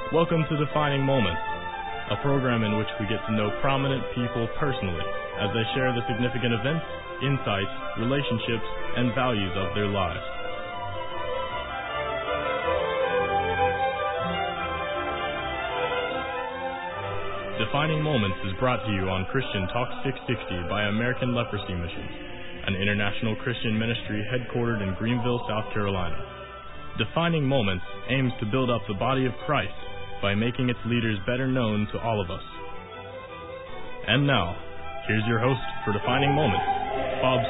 Welcome to Defining Moments, a program in which we get to know prominent people personally as they share the significant events, insights, relationships, and values of their lives. Defining Moments is brought to you on Christian Talk 660 by American Leprosy Mission, an international Christian ministry headquartered in Greenville, South Carolina. Defining Moments aims to build up the body of Christ by making its leaders better known to all of us. And now, here's your host for Defining Moments, Bob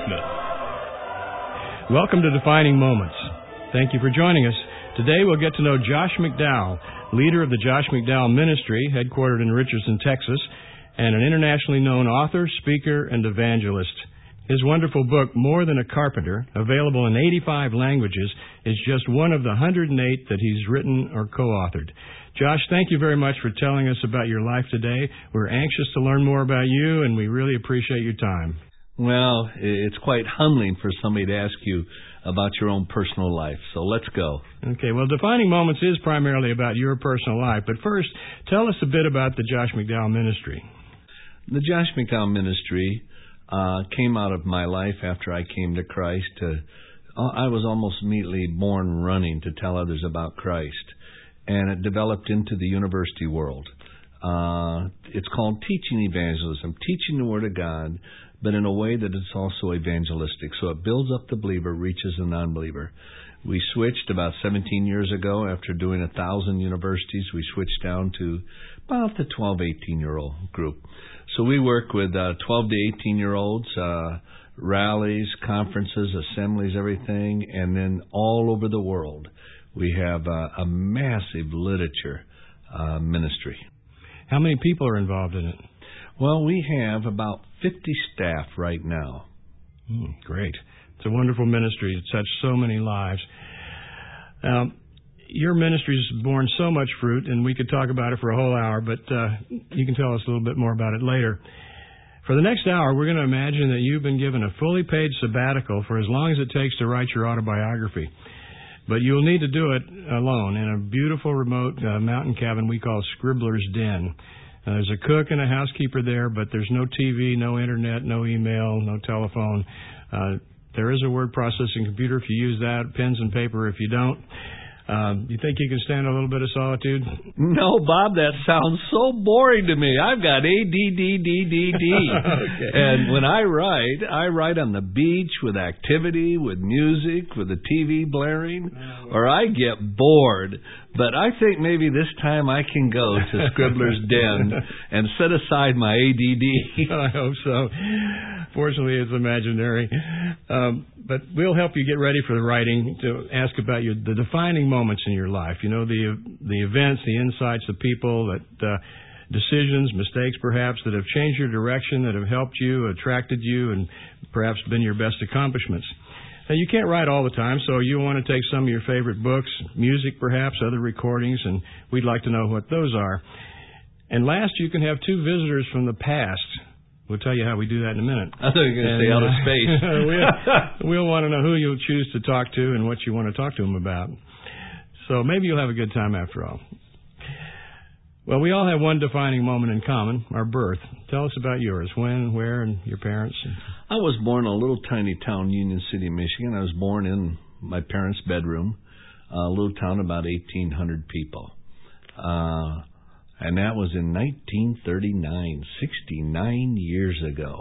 Smith. Welcome to Defining Moments. Thank you for joining us. Today we'll get to know Josh McDowell, leader of the Josh McDowell Ministry, headquartered in Richardson, Texas, and an internationally known author, speaker, and evangelist. His wonderful book, More Than a Carpenter, available in 85 languages, is just one of the 108 that he's written or co-authored. Josh, thank you very much for telling us about your life today. We're anxious to learn more about you, and we really appreciate your time. Well, it's quite humbling for somebody to ask you about your own personal life, so let's go. Okay, well, Defining Moments is primarily about your personal life, but first, tell us a bit about the Josh McDowell Ministry. The Josh McDowell Ministry came out of my life after I came to Christ. I was almost immediately born running to tell others about Christ, and it developed into the university world. It's called teaching evangelism, teaching the Word of God, but in a way that it's also evangelistic. So it builds up the believer, reaches the non-believer. We switched about 17 years ago after doing 1,000 universities. We switched down to about the 12, 18-year-old group. So we work with 12 to 18-year-olds, rallies, conferences, assemblies, everything, and then all over the world. We have a massive literature ministry. How many people are involved in it? Well, we have about 50 staff right now. Great. It's a wonderful ministry. It's touched so many lives. Your ministry's borne so much fruit, and we could talk about it for a whole hour, but you can tell us a little bit more about it later. For the next hour, we're going to imagine that you've been given a fully paid sabbatical for as long as it takes to write your autobiography. But you'll need to do it alone in a beautiful remote mountain cabin we call Scribbler's Den. There's a cook and a housekeeper there, but there's no TV, no internet, no email, no telephone. There is a word processing computer if you use that, pens and paper if you don't. You think you can stand a little bit of solitude? No, Bob, that sounds so boring to me. I've got ADD. Okay. And when I write on the beach with activity, with music, with the TV blaring, or I get bored. But I think maybe this time I can go to Scribbler's Den and set aside my ADD. I hope so. Fortunately, it's imaginary. But we'll help you get ready for the writing to ask about the defining moments in your life. You know, the events, the insights, the people, decisions, mistakes perhaps that have changed your direction, that have helped you, attracted you, and perhaps been your best accomplishments. Now, you can't write all the time, so you want to take some of your favorite books, music perhaps, other recordings, and we'd like to know what those are. And last, you can have two visitors from the past. We'll tell you how we do that in a minute. I thought you were going to say out of space. We'll want to know who you'll choose to talk to and what you want to talk to them about. So maybe you'll have a good time after all. Well, we all have one defining moment in common, our birth. Tell us about yours. When, where, and your parents. I was born in a little tiny town, Union City, Michigan. I was born in my parents' bedroom, a little town about 1,800 people. And that was in 1939, 69 years ago.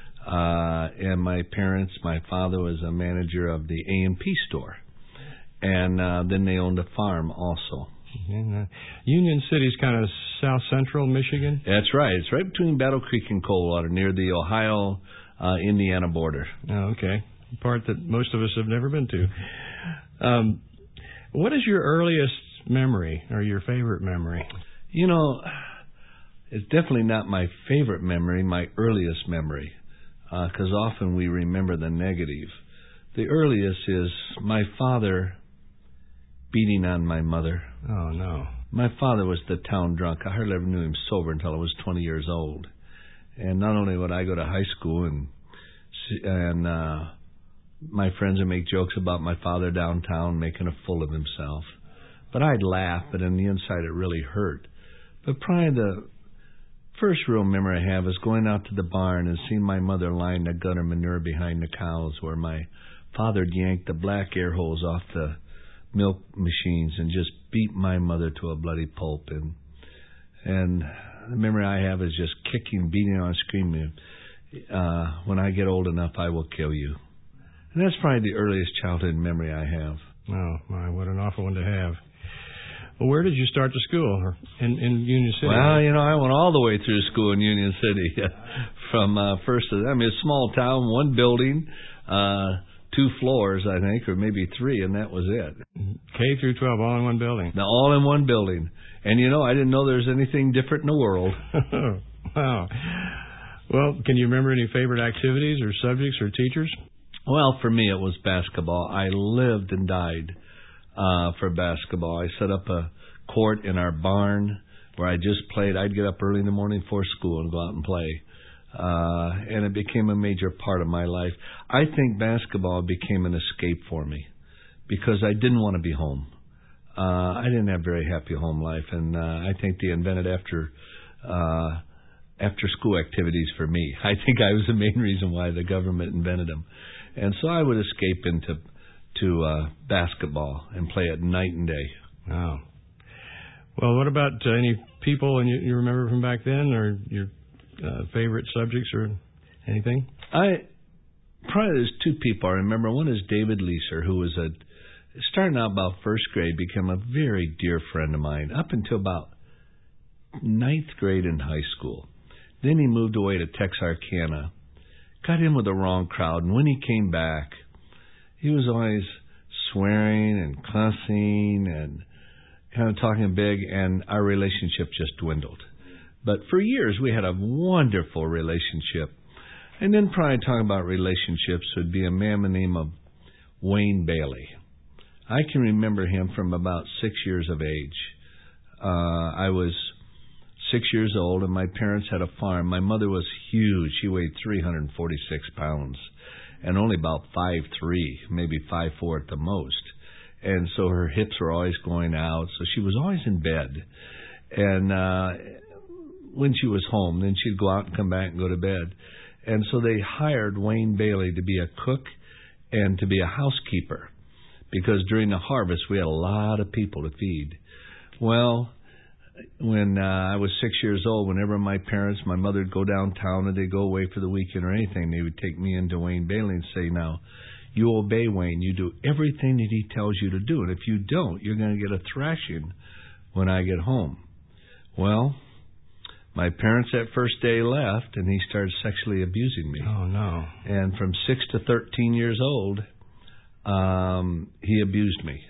And my father was a manager of the A&P store. And then they owned a farm also. Union City's kind of south-central Michigan? That's right. It's right between Battle Creek and Coldwater, near the Ohio-Indiana border. Oh, okay. A part that most of us have never been to. What is your earliest memory or your favorite memory? You know, it's definitely not my favorite memory, my earliest memory, because often we remember the negative. The earliest is my father beating on my mother. Oh, no. My father was the town drunk. I hardly ever knew him sober until I was 20 years old. And not only would I go to high school and my friends would make jokes about my father downtown making a fool of himself, But I'd laugh, but on the inside it really hurt. But probably the first real memory I have is going out to the barn and seeing my mother lying the gutter manure behind the cows, where my father had yanked the black air hose off the milk machines and just beat my mother to a bloody pulp. And the memory I have is just kicking, beating on, screaming, when I get old enough, I will kill you. And that's probably the earliest childhood memory I have. Oh, my, what an awful one to have. Well, where did you start the school? In Union City? Well, I went all the way through school in Union City. From a small town, one building, 2 floors, I think, or maybe 3, and that was it. K through 12, all in one building? Now, all in one building. And, I didn't know there was anything different in the world. Wow. Well, can you remember any favorite activities or subjects or teachers? Well, for me, it was basketball. I lived and died for basketball. I set up a court in our barn where I just played. I'd get up early in the morning before school and go out and play. And it became a major part of my life. I think basketball became an escape for me because I didn't want to be home. I didn't have a very happy home life, and I think they invented after school activities for me. I think I was the main reason why the government invented them. And so I would escape into basketball and play it night and day. Wow. Well, what about any people you remember from back then, or your favorite subjects or anything? Probably there's 2 people I remember. One is David Leeser, who was starting out about first grade, became a very dear friend of mine up until about 9th grade in high school. Then he moved away to Texarkana, got in with the wrong crowd, and when he came back, he was always swearing and cussing and kind of talking big, and our relationship just dwindled. But for years, we had a wonderful relationship. And then probably talking about relationships would be a man by the name of Wayne Bailey. I can remember him from about 6 years of age. I was 6 years old, and my parents had a farm. My mother was huge. She weighed 346 pounds and only about 5'3", maybe 5'4" at the most. And so her hips were always going out, so she was always in bed. And when she was home, then she'd go out and come back and go to bed. And so they hired Wayne Bailey to be a cook and to be a housekeeper, because during the harvest we had a lot of people to feed. Well, when I was 6 years old, whenever my mother would go downtown or they'd go away for the weekend or anything, they would take me into Wayne Bailey and say, now, you obey Wayne. You do everything that he tells you to do. And if you don't, you're going to get a thrashing when I get home. Well, my parents that first day left, and he started sexually abusing me. Oh, no. And from 6 to 13 years old, he abused me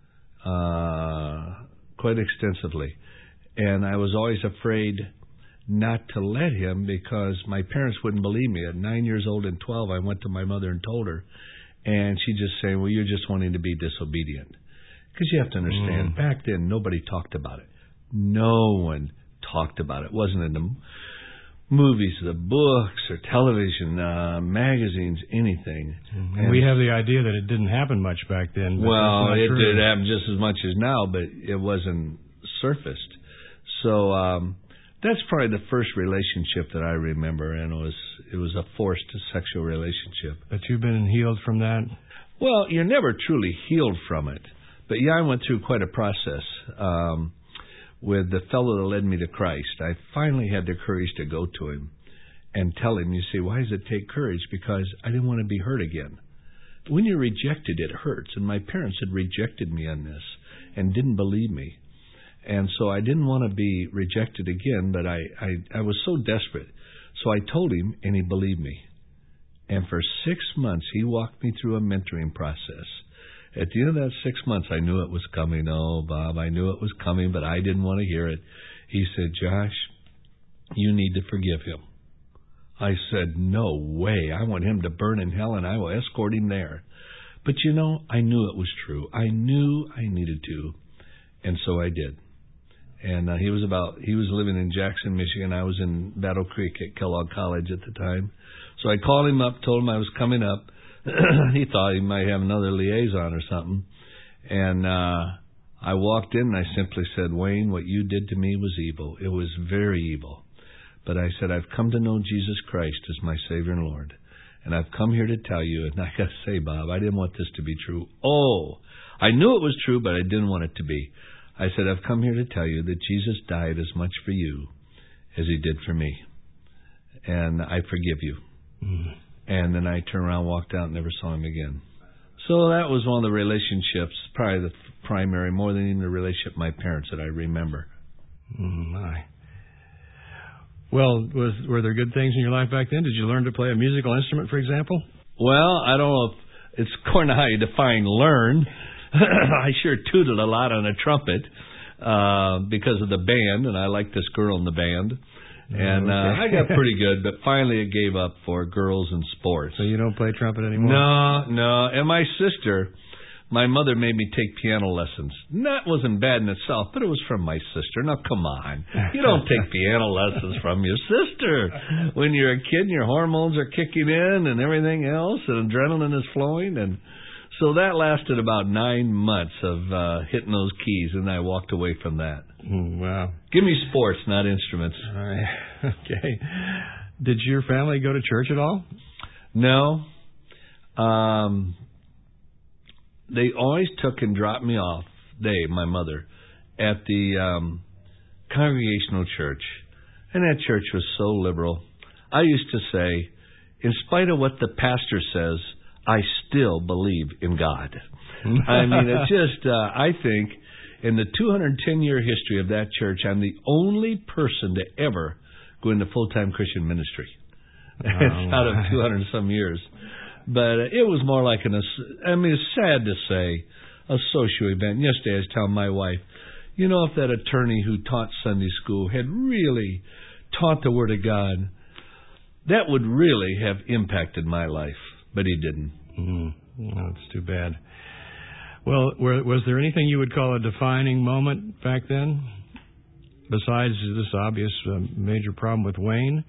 quite extensively. And I was always afraid not to let him because my parents wouldn't believe me. At 9 years old and 12, I went to my mother and told her. And she just saying, well, you're just wanting to be disobedient. Because you have to understand, back then, nobody talked about it. No one talked about it. It wasn't in the movies, the books, or television, magazines, anything. And we have the idea that it didn't happen much back then. Well, it did happen just as much as now, but it wasn't surfaced. So that's probably the first relationship that I remember, and it was a forced sexual relationship. But you've been healed from that? Well, you're never truly healed from it. But yeah, I went through quite a process. With the fellow that led me to Christ, I finally had the courage to go to him and tell him, you see, why does it take courage? Because I didn't want to be hurt again. When you're rejected, it hurts. And my parents had rejected me on this and didn't believe me. And so I didn't want to be rejected again, but I was so desperate. So I told him, and he believed me. And for 6 months, he walked me through a mentoring process. At the end of that 6 months, I knew it was coming. Oh, Bob, I knew it was coming, but I didn't want to hear it. He said, Josh, you need to forgive him. I said, no way. I want him to burn in hell, and I will escort him there. But, I knew it was true. I knew I needed to, and so I did. And he was living in Jackson, Michigan. I was in Battle Creek at Kellogg College at the time. So I called him up, told him I was coming up. He thought he might have another liaison or something. And I walked in and I simply said, Wayne, what you did to me was evil. It was very evil. But I said, I've come to know Jesus Christ as my Savior and Lord. And I've come here to tell you, and I got to say, Bob, I didn't want this to be true. Oh, I knew it was true, but I didn't want it to be. I said, I've come here to tell you that Jesus died as much for you as he did for me. And I forgive you. Mm-hmm. And then I turned around, walked out, and never saw him again. So that was one of the relationships, probably the primary, more than even the relationship with my parents that I remember. My. Well, were there good things in your life back then? Did you learn to play a musical instrument, for example? Well, I don't know if it's according to how you define learn. I sure tooted a lot on a trumpet because of the band, and I liked this girl in the band. And I got pretty good, but finally it gave up for girls and sports. So you don't play trumpet anymore? No. And my sister, my mother made me take piano lessons. And that wasn't bad in itself, but it was from my sister. Now, come on. You don't take piano lessons from your sister. When you're a kid and your hormones are kicking in and everything else, and adrenaline is flowing. And so that lasted about 9 months of hitting those keys, and I walked away from that. Wow. Give me sports, not instruments. Okay. Did your family go to church at all? No. They always took and dropped me off, my mother, at the Congregational Church. And that church was so liberal. I used to say, in spite of what the pastor says, I still believe in God. I mean, it's just, I think, in the 210-year history of that church, I'm the only person to ever go into full-time Christian ministry. It's out of 200-some years. But it was more like it's sad to say, a social event. Yesterday I was telling my wife, if that attorney who taught Sunday school had really taught the Word of God, that would really have impacted my life. But he didn't. Mm-hmm. Oh, it's too bad. Well, was there anything you would call a defining moment back then, besides this obvious major problem with Wayne?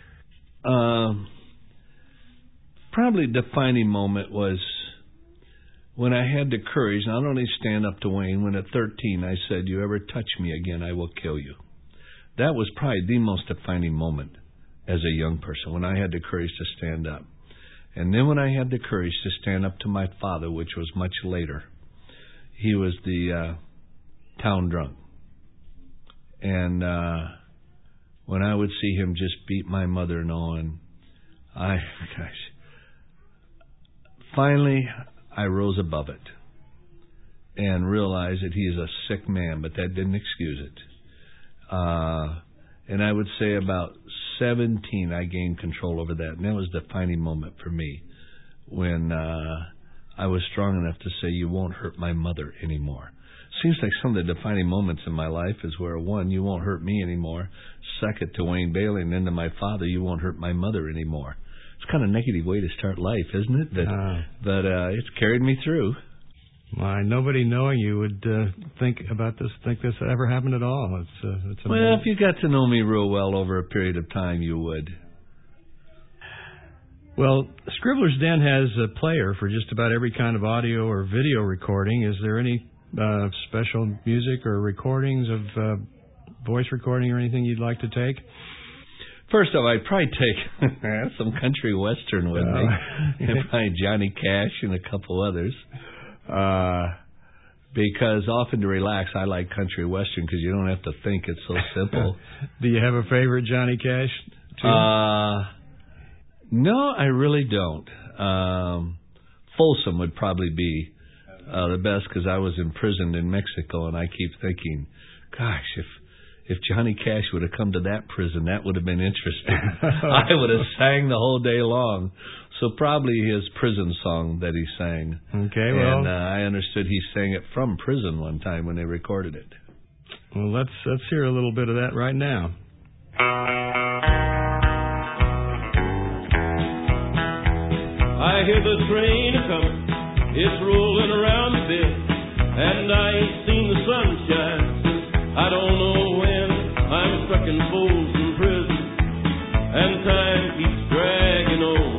Probably defining moment was when I had the courage not only stand up to Wayne, when at 13 I said, you ever touch me again, I will kill you. That was probably the most defining moment as a young person, when I had the courage to stand up. And then when I had the courage to stand up to my father, which was much later. He was the town drunk. And when I would see him just beat my mother and all, and finally I rose above it and realized that he is a sick man, but that didn't excuse it. And I would say about 17 I gained control over that, and that was the defining moment for me when I was strong enough to say, you won't hurt my mother anymore. Seems like some of the defining moments in my life is where, one, you won't hurt me anymore. Second, to Wayne Bailey, and then to my father, you won't hurt my mother anymore. It's kind of a negative way to start life, isn't it? But it's carried me through. Why, nobody knowing you would think this ever happened at all. It's well, if you got to know me real well over a period of time, you would. Well, Scribbler's Den has a player for just about every kind of audio or video recording. Is there any special music or recordings of voice recording or anything you'd like to take? First off, I'd probably take some country western with me, and probably Johnny Cash and a couple others. Because often to relax, I like country western because you don't have to think. It's so simple. Do you have a favorite Johnny Cash tune? No, I really don't. Folsom would probably be the best because I was imprisoned in Mexico, and I keep thinking, gosh, if Johnny Cash would have come to that prison, that would have been interesting. I would have sang the whole day long. So probably his prison song that he sang. Okay, well, and I understood he sang it from prison one time when they recorded it. Well, let's hear a little bit of that right now. I hear the train coming, it's rolling around the bend, and I ain't seen the sunshine since I don't know when. I'm stuck in Folsom Prison, and time keeps dragging on.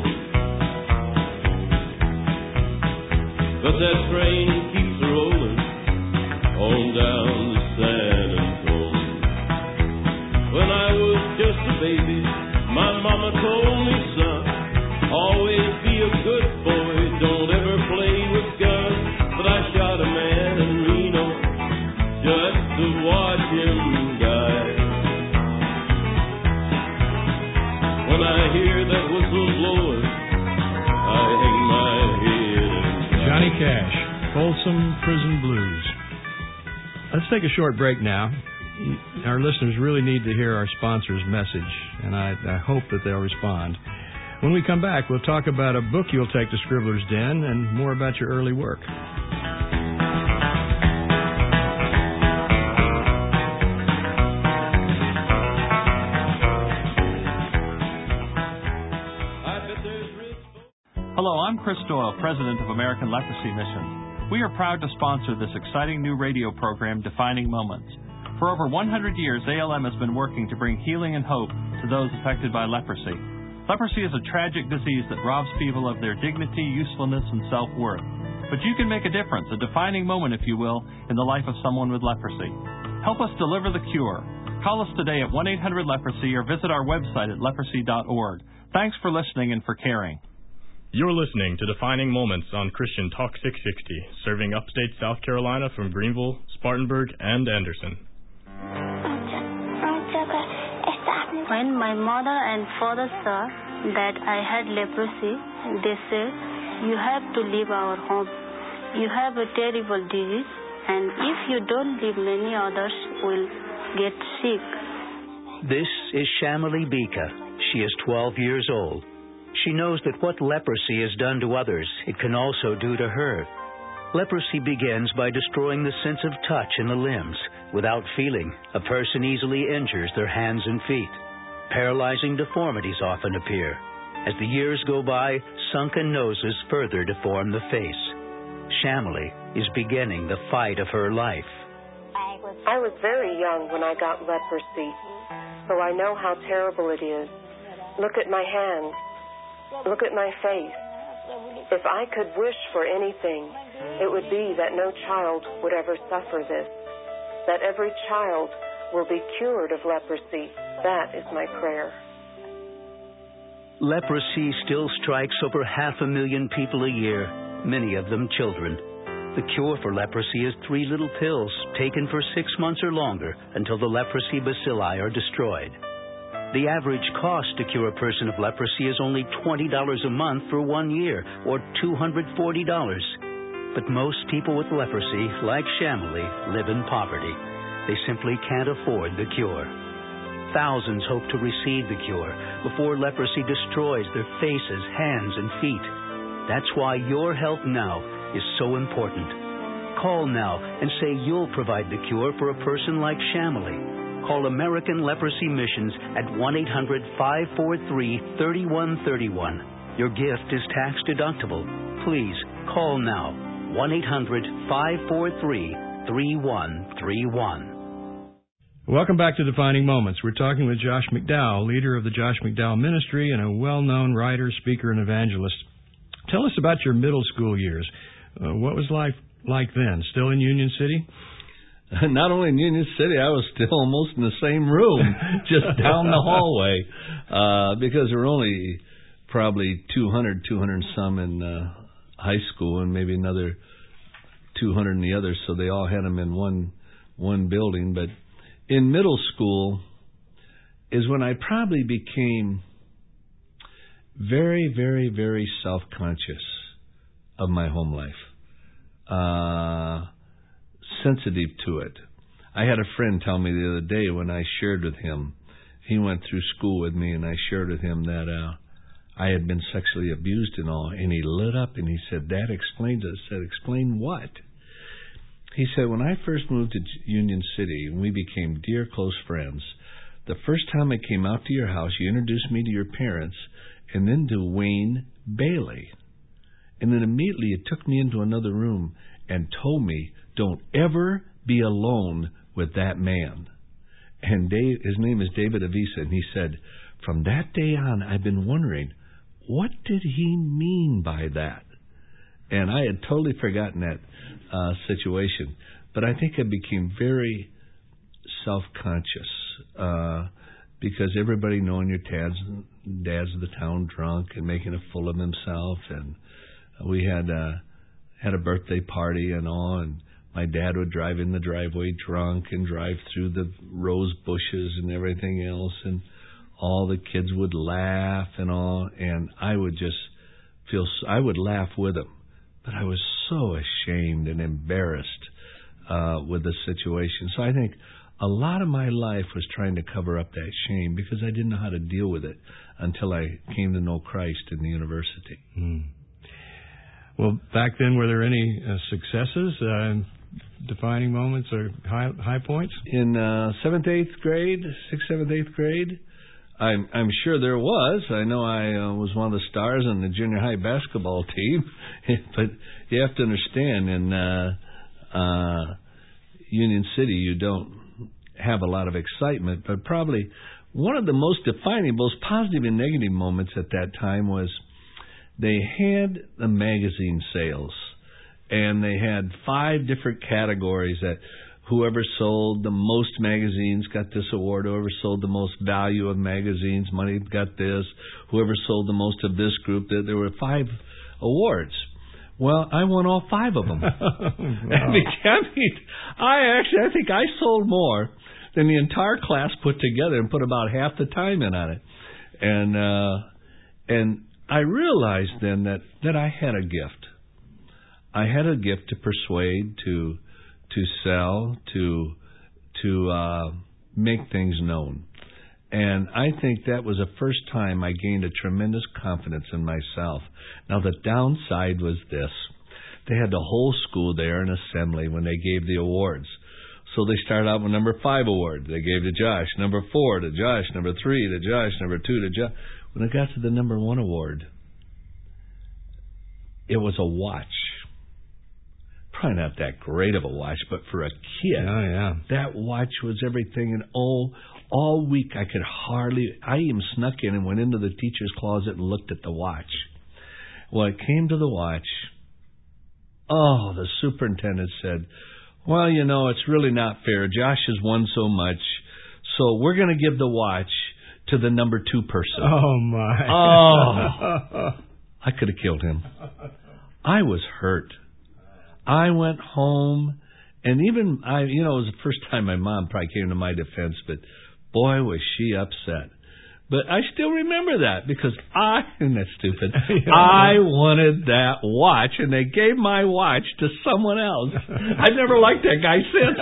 But that train keeps rolling on whistle blowing, I hang my head. Johnny Cash, Folsom Prison Blues. Let's take a short break now. Our listeners really need to hear our sponsor's message, and I hope that they'll respond. When we come back, we'll talk about a book you'll take to Scribbler's Den and more about your early work. Hello, I'm Chris Doyle, President of American Leprosy Mission. We are proud to sponsor this exciting new radio program, Defining Moments. For over 100 years, ALM has been working to bring healing and hope to those affected by leprosy. Leprosy is a tragic disease that robs people of their dignity, usefulness, and self-worth. But you can make a difference, a defining moment, if you will, in the life of someone with leprosy. Help us deliver the cure. Call us today at 1-800-LEPROSY or visit our website at leprosy.org. Thanks for listening and for caring. You're listening to Defining Moments on Christian Talk 660, serving upstate South Carolina from Greenville, Spartanburg, and Anderson. When my mother and father saw that I had leprosy, they said, "You have to leave our home. You have a terrible disease, and if you don't leave, many others will get sick." This is Shamali Bika. She is 12 years old. She knows that what leprosy has done to others, it can also do to her. Leprosy begins by destroying the sense of touch in the limbs. Without feeling, a person easily injures their hands and feet. Paralyzing deformities often appear. As the years go by, sunken noses further deform the face. Shamali is beginning the fight of her life. I was very young when I got leprosy, so I know how terrible it is. Look at my hands. Look at my face. If I could wish for anything, it would be that no child would ever suffer this, that every child will be cured of leprosy. That is my prayer. Leprosy still strikes over 500,000 people a year, many of them children. The cure for leprosy is 3 little pills taken for 6 months or longer until the leprosy bacilli are destroyed. The average cost to cure a person of leprosy is only $20 a month for 1 year, or $240. But most people with leprosy, like Shamali, live in poverty. They simply can't afford the cure. Thousands hope to receive the cure before leprosy destroys their faces, hands, and feet. That's why your help now is so important. Call now and say you'll provide the cure for a person like Shamali. Call American Leprosy Missions at 1-800-543-3131. Your gift is tax deductible. Please call now. 1-800-543-3131. Welcome back to Defining Moments. We're talking with Josh McDowell, leader of the Josh McDowell Ministry and a well-known writer, speaker, and evangelist. Tell us about your middle school years. What was life like then? Still in Union City? Not only in Union City, I was still almost in the same room, just down the hallway, because there were only probably 200 some in high school and maybe another 200 in the others, so they all had them in one building. But in middle school is when I probably became very, very, very self-conscious of my home life. Sensitive to it. I had a friend tell me the other day when I shared with him, he went through school with me, and I shared with him that I had been sexually abused and all, and he lit up and he said, "Dad, explain to us." I said, "Explain what?" He said, "When I first moved to Union City and we became dear close friends, the first time I came out to your house, you introduced me to your parents and then to Wayne Bailey. And then immediately you took me into another room and told me, don't ever be alone with that man." And his name is David Avisa, and he said, "From that day on, I've been wondering, what did he mean by that?" And I had totally forgotten that situation. But I think I became very self-conscious because everybody knowing your dad's the town drunk and making a fool of himself. And we had a birthday party and all, and my dad would drive in the driveway drunk and drive through the rose bushes and everything else. And all the kids would laugh and all, and I would just I would laugh with them. But I was so ashamed and embarrassed with the situation. So I think a lot of my life was trying to cover up that shame because I didn't know how to deal with it until I came to know Christ in the university. Well, back then, were there any successes, defining moments, or high points? In 7th, 8th grade, 6th, 7th, 8th grade, I'm sure there was. I know I was one of the stars on the junior high basketball team. But you have to understand, in Union City, you don't have a lot of excitement. But probably one of the most defining, most positive and negative moments at that time was they had the magazine sales. And they had 5 different categories that whoever sold the most magazines got this award. Whoever sold the most value of magazines, money got this. Whoever sold the most of this group, there were 5 awards. Well, I won all 5 of them. I think I sold more than the entire class put together and put about half the time in on it. And I realized then that I had a gift. I had a gift to persuade, to sell, to make things known. And I think that was the first time I gained a tremendous confidence in myself. Now, the downside was this. They had the whole school there in assembly when they gave the awards. So they started out with number 5 award. They gave to Josh. Number 4 to Josh. Number 3 to Josh. Number 2 to Josh. When it got to the number 1 award, it was a watch. Probably not that great of a watch, but for a kid, that watch was everything. And all week I even snuck in and went into the teacher's closet and looked at the watch. Well, it came to the watch. Oh, the superintendent said, well, it's really not fair. Josh has won so much, so we're going to give the watch to the number 2 person. Oh, my. Oh, I could have killed him. I was hurt. I went home, and even it was the first time my mom probably came to my defense, but boy, was she upset. But I still remember that because isn't that stupid? I wanted that watch, and they gave my watch to someone else. I've never liked that guy since.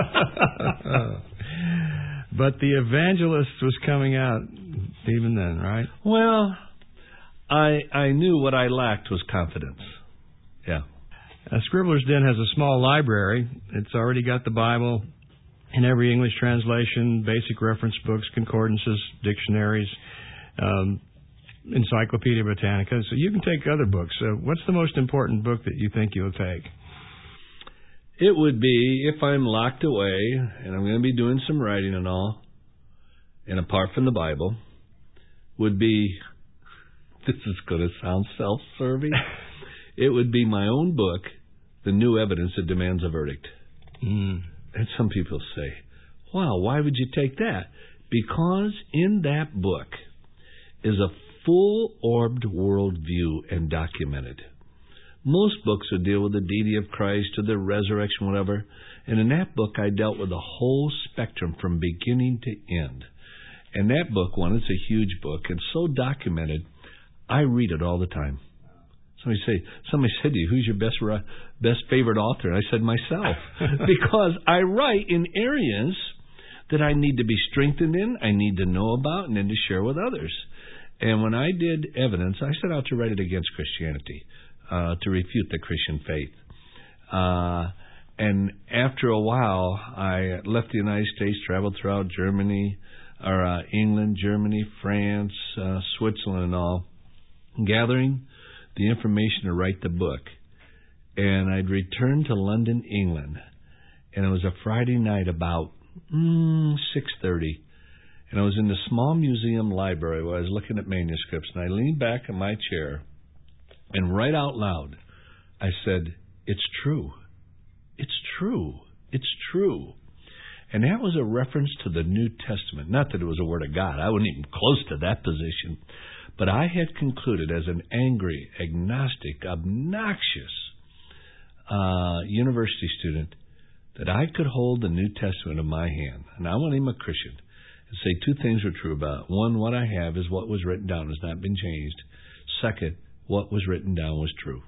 But the evangelist was coming out even then, right? Well, I knew what I lacked was confidence. Yeah. Scribbler's Den has a small library. It's already got the Bible in every English translation, basic reference books, concordances, dictionaries, Encyclopedia Britannica. So you can take other books. What's the most important book that you think you'll take? It would be, if I'm locked away, and I'm going to be doing some writing and all, and apart from the Bible, would be, this is going to sound self-serving, it would be my own book, The New Evidence That Demands a Verdict. And some people say, wow, why would you take that? Because in that book is a full-orbed worldview and documented. Most books would deal with the deity of Christ or the resurrection, whatever. And in that book, I dealt with the whole spectrum from beginning to end. And that book, it's a huge book and so documented, I read it all the time. Somebody said to you, who's your best favorite author? And I said, myself. Because I write in areas that I need to be strengthened in, I need to know about, and then to share with others. And when I did evidence, I set out to write it against Christianity, to refute the Christian faith. And after a while, I left the United States, traveled throughout England, Germany, France, Switzerland and all, gathering the information to write the book. And I'd returned to London, England, and it was a Friday night about 6:30, and I was in the small museum library where I was looking at manuscripts, and I leaned back in my chair, and right out loud, I said, it's true. It's true. It's true. And that was a reference to the New Testament. Not that it was a word of God. I wasn't even close to that position. But I had concluded as an angry, agnostic, obnoxious university student that I could hold the New Testament in my hand. And I wasn't even a Christian. and say two things were true about it. One, what I have is what was written down has not been changed. Second, what was written down was true.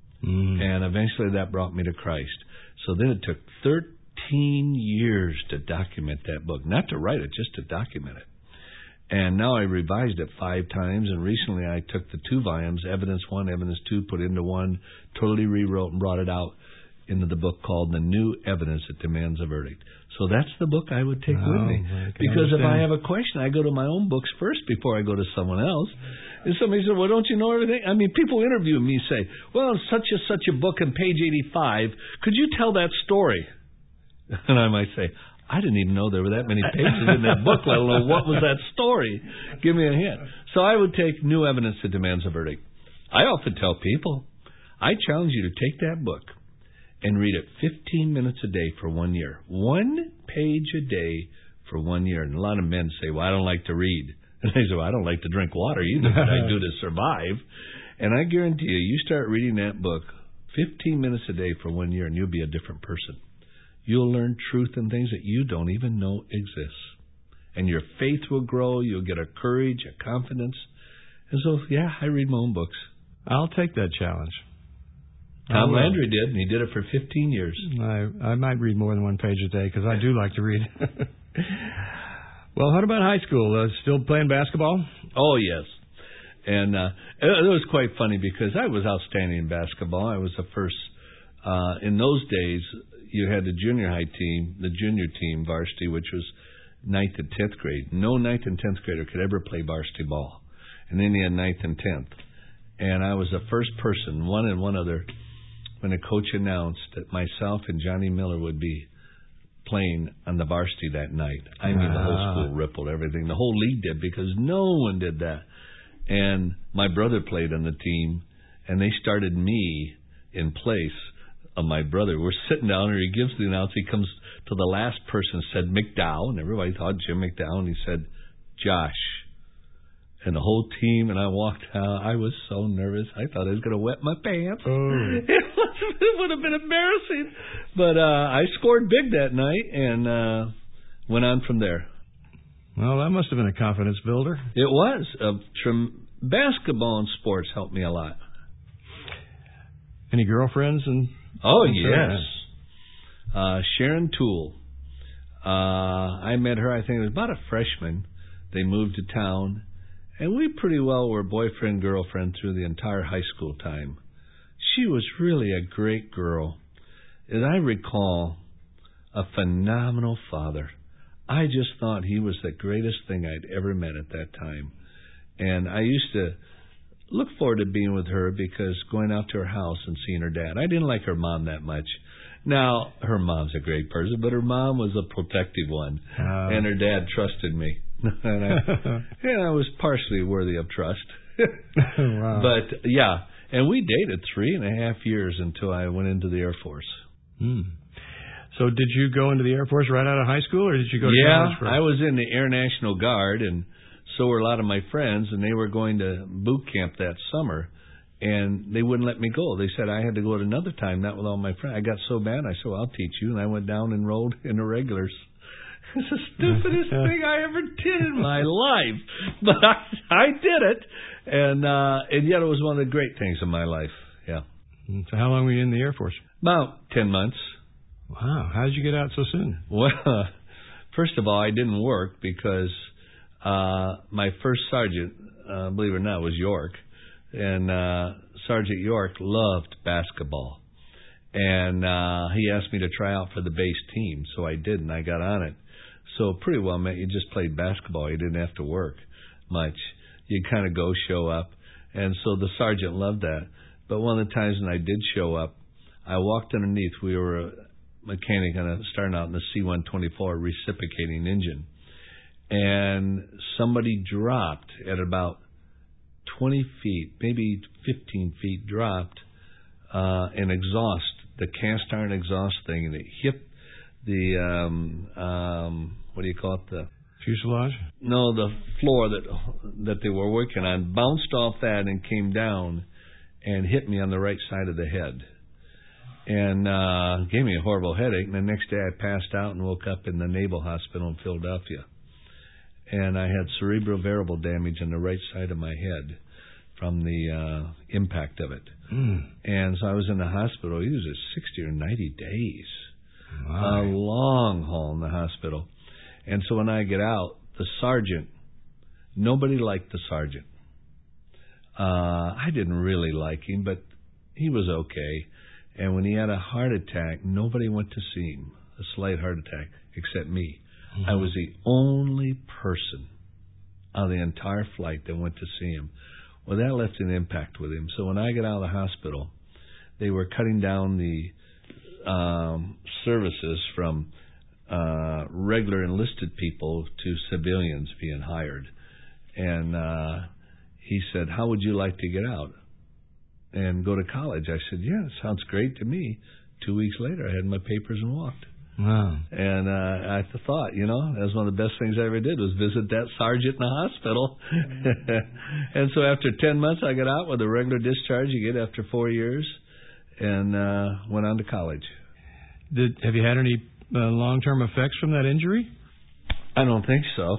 And eventually that brought me to Christ. So then it took 13 years to document that book. Not to write it, just to document it. And now I revised it 5 times, and recently I took the 2 volumes, Evidence 1, Evidence 2, put into one, totally rewrote and brought it out into the book called The New Evidence That Demands a Verdict. So that's the book I would take with me. Because if I have a question, I go to my own books first before I go to someone else. And somebody said, well, don't you know everything? I mean, people interview me say, well, such a book on page 85, could you tell that story? And I might say, I didn't even know there were that many pages in that book, let alone what was that story. Give me a hint. So I would take New Evidence That Demands a Verdict. I often tell people, I challenge you to take that book and read it 15 minutes a day for 1 year. 1 page a day for 1 year. And a lot of men say, well, I don't like to read. And I say, well, I don't like to drink water either, but I do to survive. And I guarantee you, you start reading that book 15 minutes a day for 1 year, and you'll be a different person. You'll learn truth and things that you don't even know exist. And your faith will grow. You'll get a courage, a confidence. And so, yeah, I read my own books. I'll take that challenge. Tom Landry did, and he did it for 15 years. I might read more than 1 page a day because I do like to read. Well, what about high school? Still playing basketball? Oh, yes. And it was quite funny because I was outstanding in basketball. I was the first. In those days, you had the junior high team, the junior team, varsity, which was 9th and 10th grade. No 9th and 10th grader could ever play varsity ball. And then you had 9th and 10th. And I was the first person, one and one other, when the coach announced that myself and Johnny Miller would be playing on the varsity that night. I mean, the whole school rippled everything. The whole league did because no one did that. And my brother played on the team, and they started me in place of my brother. We're sitting down, and he gives the announce. He comes to the last person, said McDowell, and everybody thought Jim McDowell, and he said, Josh. And the whole team, and I walked out. I was so nervous. I thought I was going to wet my pants. It would have been embarrassing. But I scored big that night and went on from there. Well, that must have been a confidence builder. It was. Basketball and sports helped me a lot. Any girlfriends? Oh, yes. Sharon Toole. I met her, I think it was about a freshman. They moved to town. And we pretty well were boyfriend-girlfriend through the entire high school time. She was really a great girl. As I recall, a phenomenal father. I just thought he was the greatest thing I'd ever met at that time. And I used to look forward to being with her because going out to her house and seeing her dad. I didn't like her mom that much. Now, her mom's a great person, but her mom was a protective one. And her dad trusted me. and I was partially worthy of trust. Wow. But, yeah, and we dated 3.5 years until I went into the Air Force. So did you go into the Air Force right out of high school, or did you go to college first? I was in the Air National Guard, and so were a lot of my friends, and they were going to boot camp that summer, and they wouldn't let me go. They said I had to go at another time, not with all my friends. I got so bad, I said, well, I'll teach you, and I went down and enrolled in the regulars. It's the stupidest thing I ever did in my life. But I did it. And yet it was one of the great things in my life. Yeah. So how long were you in the Air Force? About 10 months. Wow. How did you get out so soon? Well, first of all, I didn't work because my first sergeant, believe it or not, was York. And Sergeant York loved basketball. And he asked me to try out for the base team. So I did, and I got on it. So pretty well meant you just played basketball. You didn't have to work much. You'd kind of go, show up. And so the sergeant loved that. But one of the times when I did show up, I walked underneath. We were a mechanic starting out in the C-124 reciprocating engine. And somebody dropped at about 20 feet, maybe 15 feet, dropped an exhaust, the cast iron exhaust thing, and it hit the what do you call it? The fuselage? No, the floor that they were working on, bounced off that and came down and hit me on the right side of the head. And gave me a horrible headache. And the next day I passed out and woke up in the Naval Hospital in Philadelphia. and I had cerebral variable damage on the right side of my head from the impact of it. And so I was in the hospital. It was 60 or 90 days. My. A long haul in the hospital. And so when I get out, the sergeant, nobody liked the sergeant. I didn't really like him, but he was okay. And when he had a heart attack, nobody went to see him, a slight heart attack, except me. I was the only person on the entire flight that went to see him. Well, that left an impact with him. So when I got out of the hospital, they were cutting down the services from regular enlisted people to civilians being hired. And he said, how would you like to get out and go to college? I said, yeah, it sounds great to me. 2 weeks later, I had my papers and walked. Wow. And I thought, that was one of the best things I ever did was visit that sergeant in the hospital. And so after 10 months, I got out with a regular discharge you get after 4 years and went on to college. Have you had any long-term effects from that injury? I don't think so.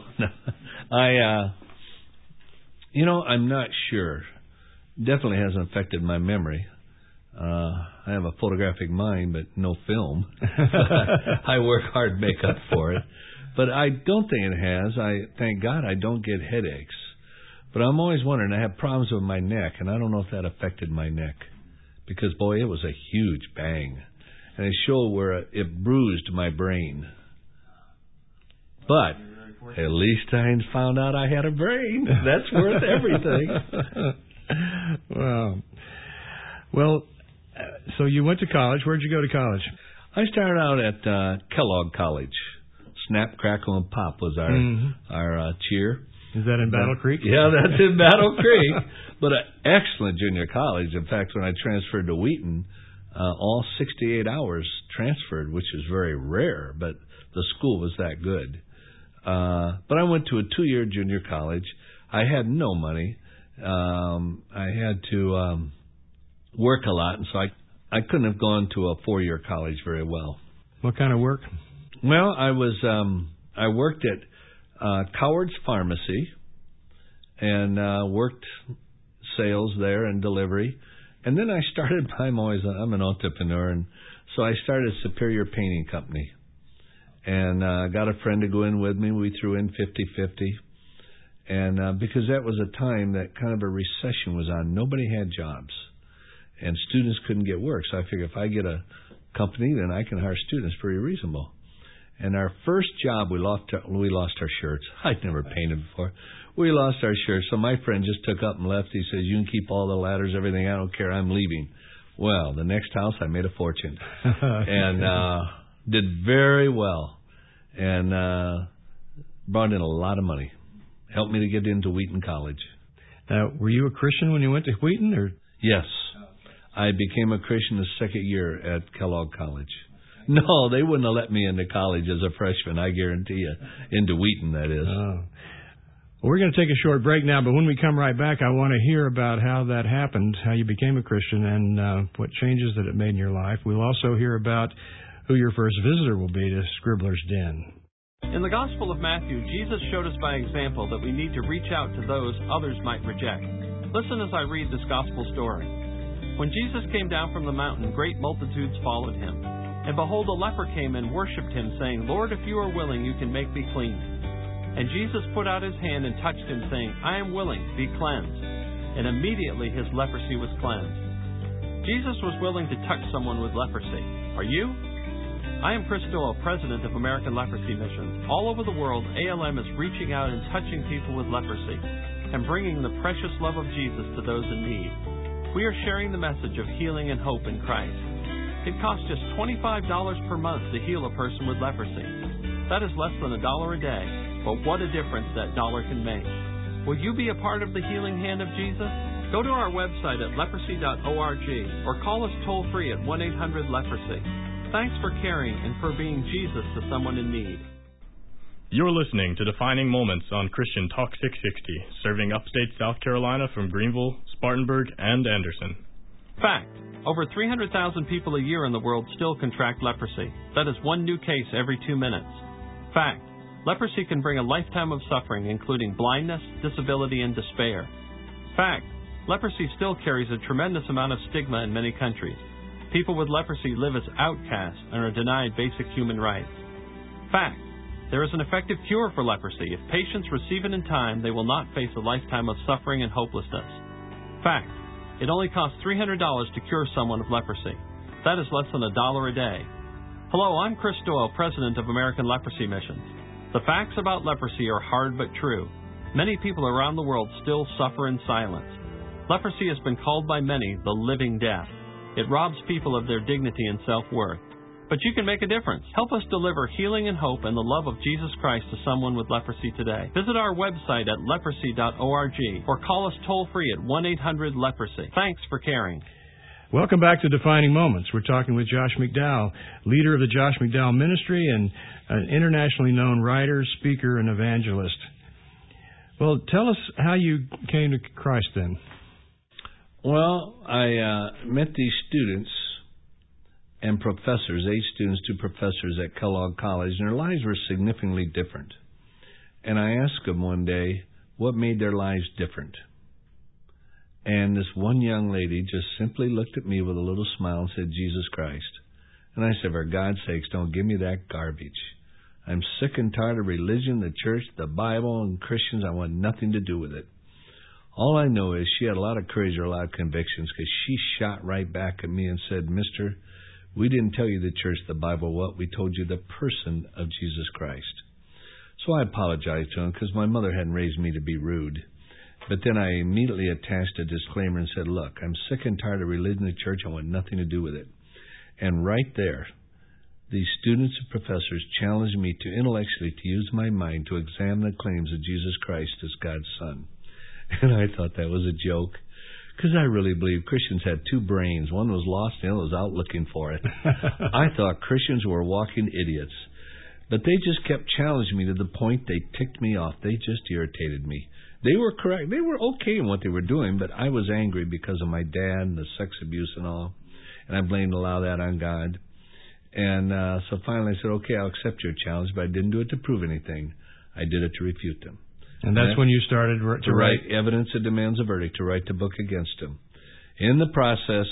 I'm not sure. Definitely hasn't affected my memory. I have a photographic mind, but no film. I work hard to make up for it. But I don't think it has. Thank God I don't get headaches. But I'm always wondering, I have problems with my neck, and I don't know if that affected my neck. Because, boy, it was a huge bang. And it showed where it bruised my brain. But at least I found out I had a brain. That's worth everything. Wow. Well, so you went to college. Where'd you go to college? I started out at Kellogg College. Snap, Crackle, and Pop was our cheer. Is that in Battle Creek? Yeah, that's in Battle Creek. But an excellent junior college. In fact, when I transferred to Wheaton, all 68 hours transferred, which is very rare, but the school was that good. But I went to a 2-year junior college. I had no money. I had to work a lot, and so I couldn't have gone to a 4-year college very well. What kind of work? Well, I worked at Coward's Pharmacy and worked sales there and delivery. And then I started, I'm an entrepreneur, and so I started Superior Painting Company. And got a friend to go in with me. We threw in 50-50. And because that was a time that kind of a recession was on. Nobody had jobs. And students couldn't get work. So I figured if I get a company, then I can hire students pretty reasonable. And our first job, we lost our shirts. I'd never painted before. We lost our shirts. So my friend just took up and left. He says, you can keep all the ladders, everything. I don't care. I'm leaving. Well, the next house, I made a fortune. And did very well. And brought in a lot of money. Helped me to get into Wheaton College. Now, were you a Christian when you went to Wheaton? Or? Yes. I became a Christian the second year at Kellogg College. No, they wouldn't have let me into college as a freshman, I guarantee you. Into Wheaton, that is. Oh. Well, we're going to take a short break now, but when we come right back, I want to hear about how that happened, how you became a Christian, and what changes that it made in your life. We'll also hear about who your first visitor will be to Scribbler's Den. In the Gospel of Matthew, Jesus showed us by example that we need to reach out to those others might reject. Listen as I read this Gospel story. When Jesus came down from the mountain, great multitudes followed him. And behold, a leper came and worshipped him, saying, Lord, if you are willing, you can make me clean. And Jesus put out his hand and touched him, saying, I am willing, be cleansed. And immediately his leprosy was cleansed. Jesus was willing to touch someone with leprosy. Are you? I am Chris Doyle, President of American Leprosy Missions. All over the world, ALM is reaching out and touching people with leprosy and bringing the precious love of Jesus to those in need. We are sharing the message of healing and hope in Christ. It costs just $25 per month to heal a person with leprosy. That is less than $1 a day, but what a difference that dollar can make. Will you be a part of the healing hand of Jesus? Go to our website at leprosy.org or call us toll-free at 1-800-LEPROSY. Thanks for caring and for being Jesus to someone in need. You're listening to Defining Moments on Christian Talk 660, serving upstate South Carolina from Greenville, Spartanburg, and Anderson. Fact: over 300,000 people a year in the world still contract leprosy. That is one new case every 2 minutes. Fact: Leprosy can bring a lifetime of suffering, including blindness, disability, and despair. Fact: leprosy still carries a tremendous amount of stigma in many countries. People with leprosy live as outcasts and are denied basic human rights. Fact: there is an effective cure for leprosy. If patients receive it in time, they will not face a lifetime of suffering and hopelessness. Fact: it only costs $300 to cure someone of leprosy. That is less than $1 a day. Hello, I'm Chris Doyle, President of American Leprosy Missions. The facts about leprosy are hard but true. Many people around the world still suffer in silence. Leprosy has been called by many the living death. It robs people of their dignity and self-worth. But you can make a difference. Help us deliver healing and hope and the love of Jesus Christ to someone with leprosy today. Visit our website at leprosy.org or call us toll-free at 1-800-LEPROSY. Thanks for caring. Welcome back to Defining Moments. We're talking with Josh McDowell, leader of the Josh McDowell Ministry and an internationally known writer, speaker, and evangelist. Well, tell us how you came to Christ then. Well, I met these students and professors, 8 students, 2 professors at Kellogg College, and their lives were significantly different. And I asked them one day what made their lives different. And this one young lady just simply looked at me with a little smile and said, Jesus Christ. And I said, for God's sakes, don't give me that garbage. I'm sick and tired of religion, the church, the Bible, and Christians. I want nothing to do with it. All I know is she had a lot of courage or a lot of convictions, because she shot right back at me and said, Mister, we didn't tell you the church, the Bible, what? We told you the person of Jesus Christ. So I apologized to him, because my mother hadn't raised me to be rude. But then I immediately attached a disclaimer and said, look, I'm sick and tired of religion and church. I want nothing to do with it. And right there, these students and professors challenged me to intellectually to use my mind to examine the claims of Jesus Christ as God's Son. And I thought that was a joke, because I really believe Christians had 2 brains. One was lost and the other was out looking for it. I thought Christians were walking idiots. But they just kept challenging me to the point they ticked me off. They just irritated me. They were correct. They were okay in what they were doing, but I was angry because of my dad and the sex abuse and all. And I blamed a lot of that on God. And so finally I said, okay, I'll accept your challenge, but I didn't do it to prove anything. I did it to refute them. And that's when you started to write evidence that demands a verdict, to write the book against them. In the process,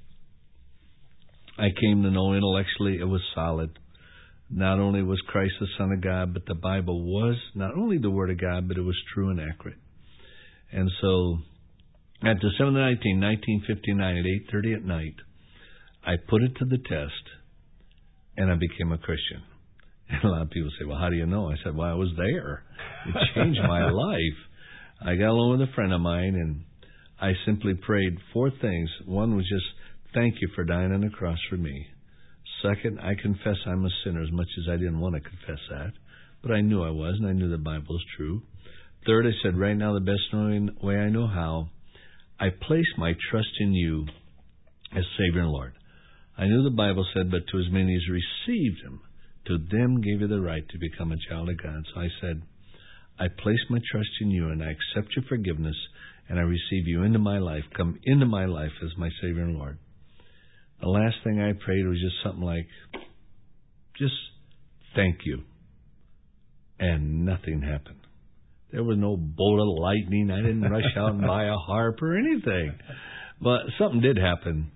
I came to know intellectually it was solid. Not only was Christ the Son of God, but the Bible was not only the Word of God, but it was true and accurate. And so, at December 19, 1959, at 8:30 at night, I put it to the test, and I became a Christian. And a lot of people say, well, how do you know? I said, well, I was there. It changed my life. I got along with a friend of mine, and I simply prayed 4 things. One was just, thank you for dying on the cross for me. Second, I confess I'm a sinner, as much as I didn't want to confess that. But I knew I was, and I knew the Bible was true. Third, I said, right now the best way I know how, I place my trust in you as Savior and Lord. I knew the Bible said, but to as many as received Him, to them gave you the right to become a child of God. So I said, I place my trust in you, and I accept your forgiveness, and I receive you into my life. Come into my life as my Savior and Lord. The last thing I prayed was just something like, just thank you. And nothing happened. There was no bolt of lightning. I didn't rush out and buy a harp or anything. But something did happen.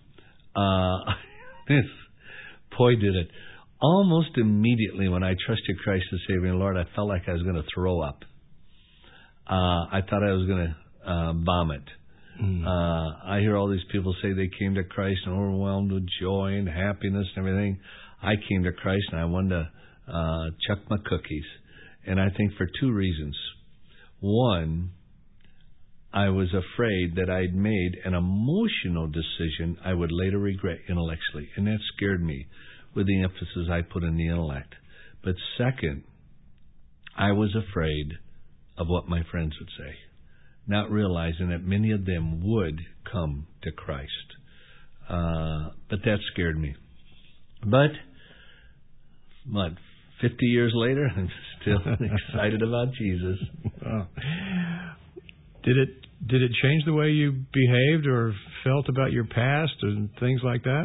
Boy, did it. Almost immediately when I trusted Christ as Savior and Lord, I felt like I was going to throw up. I thought I was going to vomit. I hear all these people say they came to Christ and overwhelmed with joy and happiness and everything. I came to Christ and I wanted to chuck my cookies. And I think for 2 reasons. One, I was afraid that I'd made an emotional decision I would later regret intellectually. And that scared me with the emphasis I put in the intellect. But second, I was afraid of what my friends would say, not realizing that many of them would come to Christ. But that scared me. But, 50 years later, I'm still excited about Jesus. Wow. Did it change the way you behaved or felt about your past and things like that?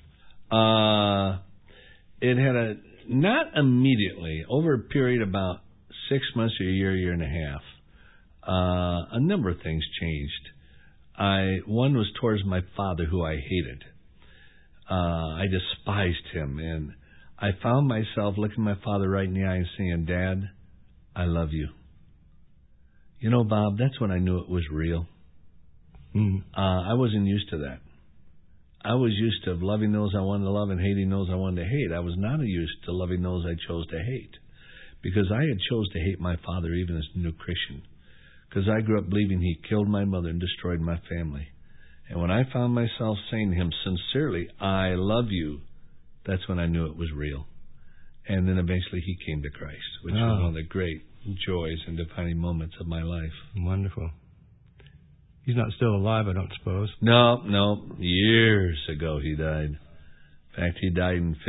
It had not immediately. Over a period about 6 months or a year and a half, a number of things changed. One was towards my father, who I hated. I despised him, and I found myself looking my father right in the eye and saying, "Dad, I love you." You know, Bob, that's when I knew it was real. I wasn't used to that. I was used to loving those I wanted to love and hating those I wanted to hate. I was not used to loving those I chose to hate, because I had chose to hate my father even as a new Christian, because I grew up believing he killed my mother and destroyed my family. And when I found myself saying to him sincerely, "I love you," that's when I knew it was real. And then eventually he came to Christ, which was one of the great joys and defining moments of my life. Wonderful. He's not still alive, I don't suppose. No. Years ago he died. In fact, he died in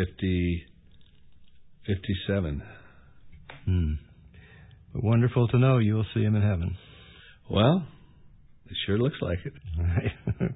57. But wonderful to know you'll see him in heaven. Well, it sure looks like it. Right.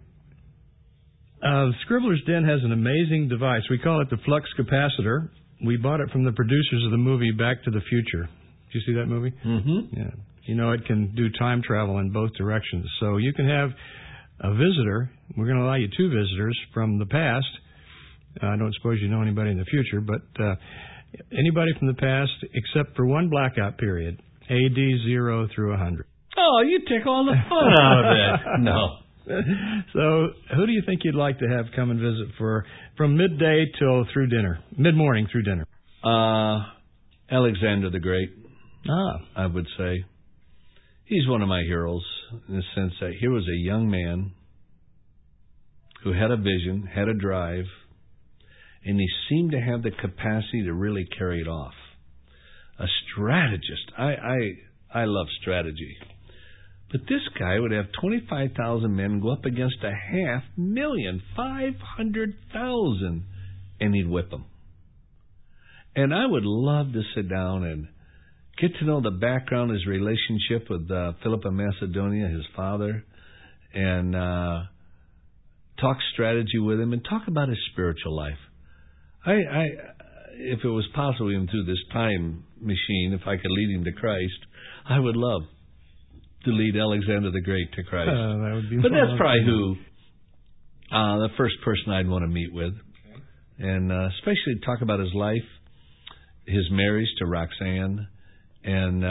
Scribbler's Den has an amazing device. We call it the flux capacitor. We bought it from the producers of the movie Back to the Future. Did you see that movie? Mm-hmm. Yeah. You know, it can do time travel in both directions. So you can have a visitor. We're going to allow you 2 visitors from the past. I don't suppose you know anybody in the future, but anybody from the past except for one blackout period, AD 0 through 100. Oh, you take all the fun out of it. No. So who do you think you'd like to have come and visit from midday till through dinner, mid-morning through dinner? Alexander the Great, I would say. He's one of my heroes in the sense that here was a young man who had a vision, had a drive, and he seemed to have the capacity to really carry it off. A strategist. I love strategy. But this guy would have 25,000 men go up against 500,000, 500,000, and he'd whip them. And I would love to sit down and get to know the background, his relationship with Philip of Macedonia, his father, and talk strategy with him and talk about his spiritual life. If it was possible, even through this time machine, if I could lead him to Christ, I would love to lead Alexander the Great to Christ. That would be but fun. that's probably who the first person I'd want to meet with, and especially talk about his life, his marriage to Roxanne, and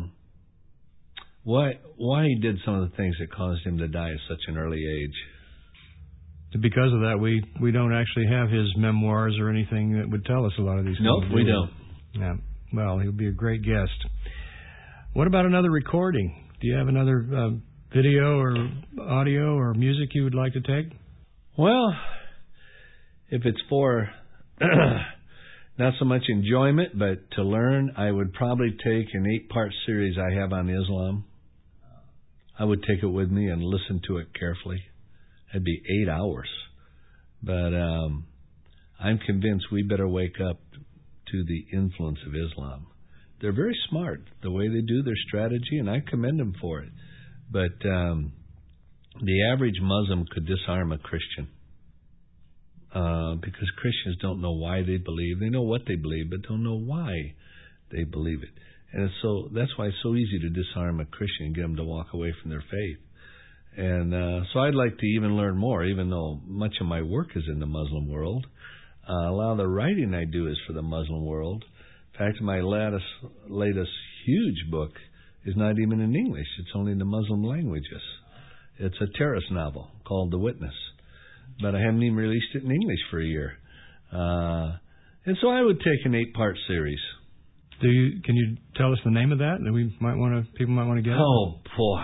why he did some of the things that caused him to die at such an early age. Because of that, we don't actually have his memoirs or anything that would tell us a lot of these things. Nope, we don't. Yeah. Well, he'll be a great guest. What about another recording? Do you have another video or audio or music you would like to take? Well, if it's for not so much enjoyment, but to learn, I would probably take an 8-part series I have on Islam. I would take it with me and listen to it carefully. It'd be 8 hours. But I'm convinced we better wake up to the influence of Islam. They're very smart, the way they do their strategy, and I commend them for it. But the average Muslim could disarm a Christian because Christians don't know why they believe. They know what they believe, but don't know why they believe it. And so that's why it's so easy to disarm a Christian and get them to walk away from their faith. And so I'd like to even learn more, even though much of my work is in the Muslim world. A lot of the writing I do is for the Muslim world. In fact, my latest huge book is not even in English. It's only in the Muslim languages. It's a terrorist novel called The Witness. But I haven't even released it in English for a year. And so I would take an 8-part series. Can you tell us the name of that? That people might want to get it? Oh, boy.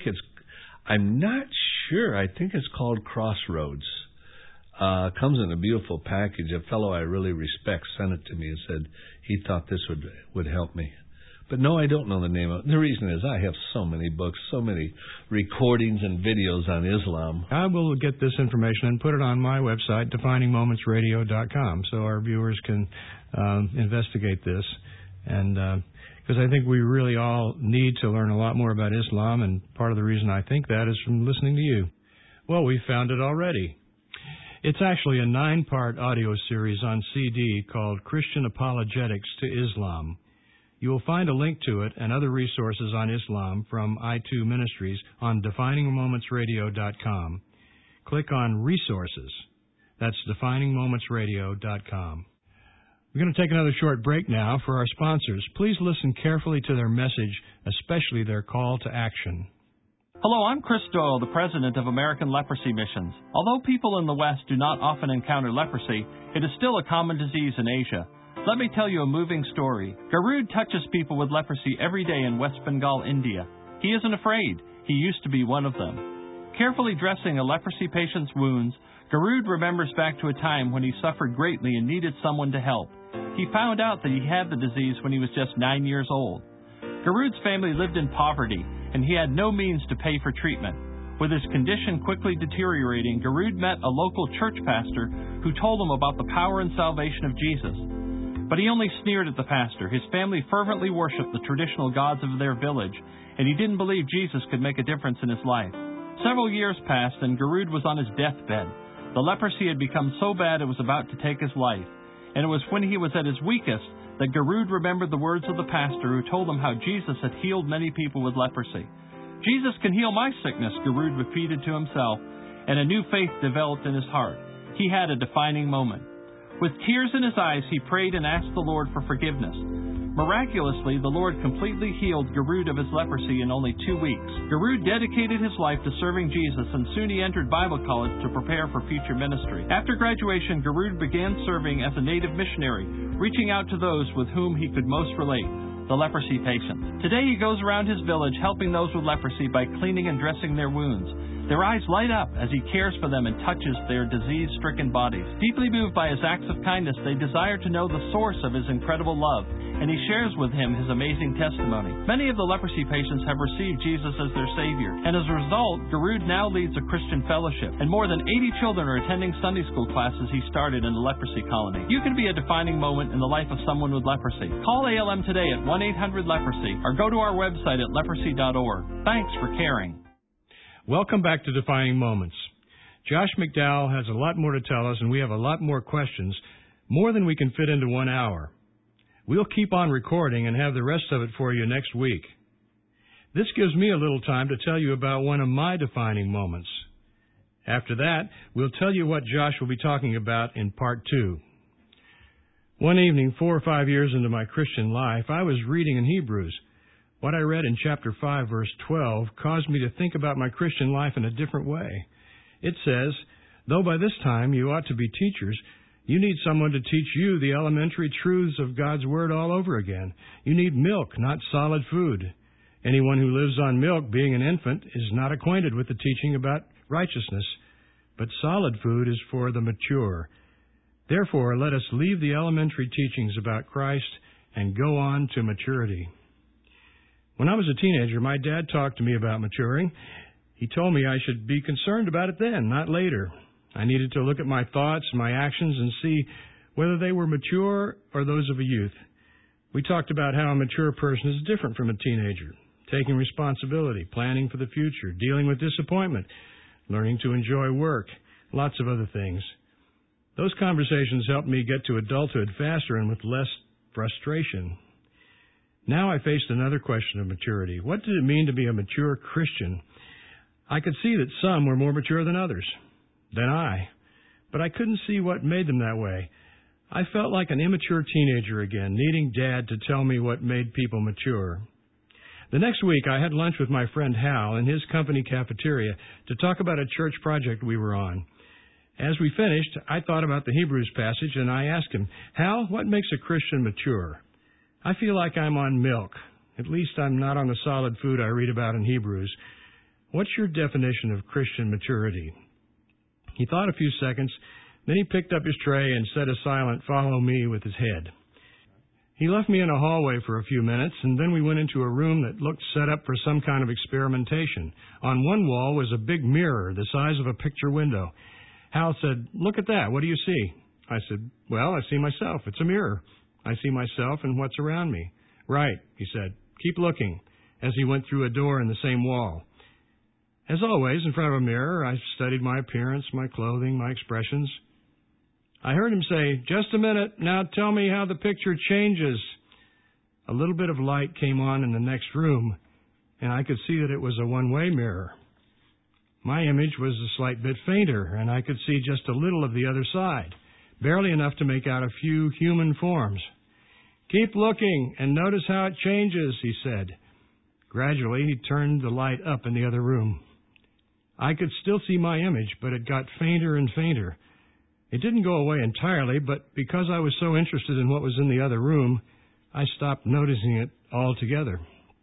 I'm not sure. I think it's called Crossroads. Comes in a beautiful package. A fellow I really respect sent it to me and said he thought this would help me. But no, I don't know the name of it. The reason is I have so many books, so many recordings and videos on Islam. I will get this information and put it on my website, definingmomentsradio.com, so our viewers can investigate this. And because I think we really all need to learn a lot more about Islam, and part of the reason I think that is from listening to you. Well, we found it already. It's actually a 9-part audio series on CD called Christian Apologetics to Islam. You will find a link to it and other resources on Islam from I2 Ministries on definingmomentsradio.com. Click on Resources. That's definingmomentsradio.com. We're going to take another short break now for our sponsors. Please listen carefully to their message, especially their call to action. Hello, I'm Chris Doyle, the president of American Leprosy Missions. Although people in the West do not often encounter leprosy, it is still a common disease in Asia. Let me tell you a moving story. Garud touches people with leprosy every day in West Bengal, India. He isn't afraid. He used to be one of them. Carefully dressing a leprosy patient's wounds, Garud remembers back to a time when he suffered greatly and needed someone to help. He found out that he had the disease when he was just 9 years old. Garud's family lived in poverty, and he had no means to pay for treatment. With his condition quickly deteriorating, Garud met a local church pastor who told him about the power and salvation of Jesus. But he only sneered at the pastor. His family fervently worshipped the traditional gods of their village, and he didn't believe Jesus could make a difference in his life. Several years passed, and Garud was on his deathbed. The leprosy had become so bad it was about to take his life. And it was when he was at his weakest that Garud remembered the words of the pastor who told him how Jesus had healed many people with leprosy. Jesus can heal my sickness, Garud repeated to himself, and a new faith developed in his heart. He had a defining moment. With tears in his eyes, he prayed and asked the Lord for forgiveness. Miraculously, the Lord completely healed Garud of his leprosy in only 2 weeks. Garud dedicated his life to serving Jesus, and soon he entered Bible college to prepare for future ministry. After graduation, Garud began serving as a native missionary, reaching out to those with whom he could most relate, the leprosy patients. Today he goes around his village helping those with leprosy by cleaning and dressing their wounds. Their eyes light up as he cares for them and touches their disease-stricken bodies. Deeply moved by his acts of kindness, they desire to know the source of his incredible love, and he shares with him his amazing testimony. Many of the leprosy patients have received Jesus as their Savior, and as a result, Garud now leads a Christian fellowship, and more than 80 children are attending Sunday school classes he started in the leprosy colony. You can be a defining moment in the life of someone with leprosy. Call ALM today at 1-800-LEPROSY, or go to our website at leprosy.org. Thanks for caring. Welcome back to Defining Moments. Josh McDowell has a lot more to tell us, and we have a lot more questions, more than we can fit into 1 hour. We'll keep on recording and have the rest of it for you next week. This gives me a little time to tell you about one of my defining moments. After that, we'll tell you what Josh will be talking about in Part 2. One evening, 4 or 5 years into my Christian life, I was reading in Hebrews. What I read in chapter 5, verse 12, caused me to think about my Christian life in a different way. It says, "Though by this time you ought to be teachers, you need someone to teach you the elementary truths of God's Word all over again. You need milk, not solid food. Anyone who lives on milk, being an infant, is not acquainted with the teaching about righteousness, but solid food is for the mature. Therefore, let us leave the elementary teachings about Christ and go on to maturity." When I was a teenager, my dad talked to me about maturing. He told me I should be concerned about it then, not later. I needed to look at my thoughts and my actions and see whether they were mature or those of a youth. We talked about how a mature person is different from a teenager, taking responsibility, planning for the future, dealing with disappointment, learning to enjoy work, lots of other things. Those conversations helped me get to adulthood faster and with less frustration. Now I faced another question of maturity. What did it mean to be a mature Christian? I could see that some were more mature than others, than I, but I couldn't see what made them that way. I felt like an immature teenager again, needing Dad to tell me what made people mature. The next week, I had lunch with my friend Hal in his company cafeteria to talk about a church project we were on. As we finished, I thought about the Hebrews passage, and I asked him, "Hal, what makes a Christian mature? I feel like I'm on milk. At least I'm not on the solid food I read about in Hebrews. What's your definition of Christian maturity?" He thought a few seconds, then he picked up his tray and said a silent "follow me" with his head. He left me in a hallway for a few minutes, and then we went into a room that looked set up for some kind of experimentation. On one wall was a big mirror the size of a picture window. Hal said, "Look at that. What do you see?" I said, "Well, I see myself. It's a mirror. I see myself and what's around me." "Right," he said. "Keep looking," as he went through a door in the same wall. As always, in front of a mirror, I studied my appearance, my clothing, my expressions. I heard him say, "Just a minute. Now tell me how the picture changes." a little bit of light came on in the next room, and I could see that it was a one-way mirror. My image was a slight bit fainter, and I could see just a little of the other side, barely enough to make out a few human forms. "Keep looking and notice how it changes," he said. Gradually, he turned the light up in the other room. I could still see my image, but it got fainter and fainter. It didn't go away entirely, but because I was so interested in what was in the other room, I stopped noticing it altogether.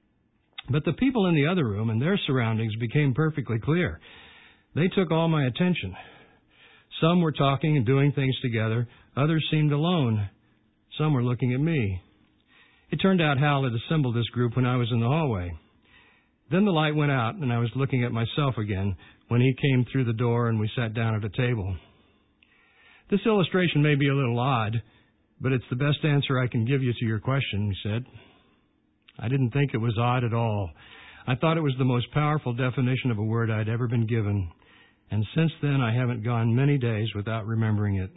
But the people in the other room and their surroundings became perfectly clear. They took all my attention. Some were talking and doing things together. Others seemed alone. Some were looking at me. It turned out Hal had assembled this group when I was in the hallway. Then the light went out, and I was looking at myself again when he came through the door and we sat down at a table. "This illustration may be a little odd, but it's the best answer I can give you to your question," he said. I didn't think it was odd at all. I thought it was the most powerful definition of a word I'd ever been given, and since then I haven't gone many days without remembering it.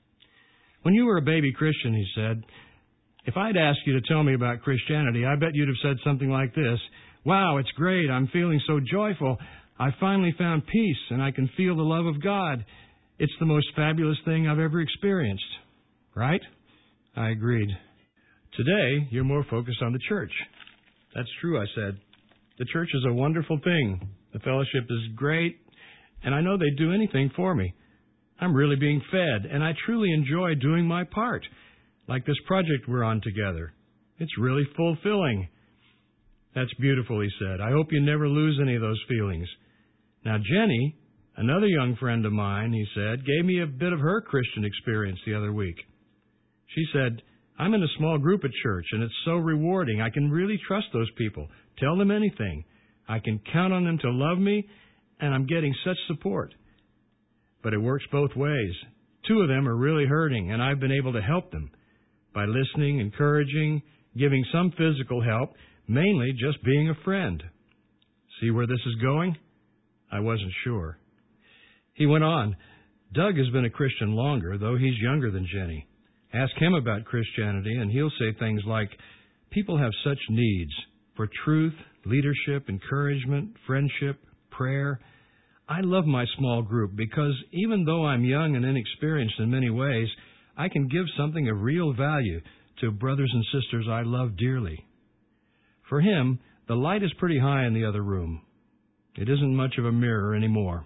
"When you were a baby Christian," he said, "if I'd asked you to tell me about Christianity, I bet you'd have said something like this: 'Wow, it's great. I'm feeling so joyful. I finally found peace, and I can feel the love of God. It's the most fabulous thing I've ever experienced.' Right?" I agreed. "Today, you're more focused on the church." "That's true," I said. "The church is a wonderful thing. The fellowship is great, and I know they'd do anything for me. I'm really being fed, and I truly enjoy doing my part, like this project we're on together. It's really fulfilling." "That's beautiful," he said. "I hope you never lose any of those feelings." "Now, Jenny, another young friend of mine," he said, "gave me a bit of her Christian experience the other week. She said, 'I'm in a small group at church, and it's so rewarding. I can really trust those people, tell them anything. I can count on them to love me, and I'm getting such support. But it works both ways. Two of them are really hurting, and I've been able to help them by listening, encouraging, giving some physical help, mainly just being a friend.' See where this is going?" I wasn't sure. He went on, "Doug has been a Christian longer, though he's younger than Jenny. Ask him about Christianity, and he'll say things like, 'People have such needs for truth, leadership, encouragement, friendship, prayer.' I love my small group because even though I'm young and inexperienced in many ways, I can give something of real value to brothers and sisters I love dearly." For him, the light is pretty high in the other room. It isn't much of a mirror anymore.